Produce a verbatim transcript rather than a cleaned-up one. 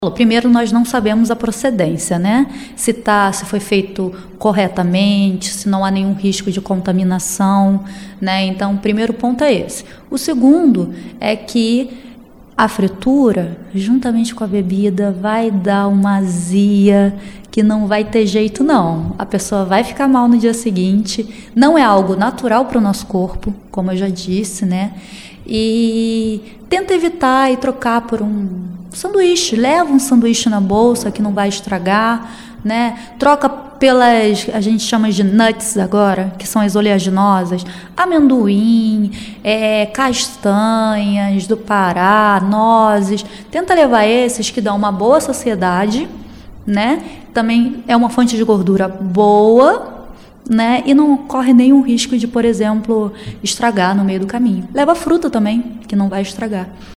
Primeiro, nós não sabemos a procedência, né? Se tá, se foi feito corretamente, se não há nenhum risco de contaminação, né? Então, o primeiro ponto é esse. O segundo é que a fritura, juntamente com a bebida, vai dar uma azia que não vai ter jeito, não. A pessoa vai ficar mal no dia seguinte. Não é algo natural para o nosso corpo, como eu já disse, né? E tenta evitar e trocar por um sanduíche. Leva um sanduíche na bolsa que não vai estragar, né? Troca pelas, a gente chama de nuts agora, que são as oleaginosas, amendoim, é, castanhas do Pará, nozes. Tenta levar esses que dão uma boa saciedade, né? Também é uma fonte de gordura boa, né? E não corre nenhum risco de, por exemplo, estragar no meio do caminho. Leva fruta também, que não vai estragar.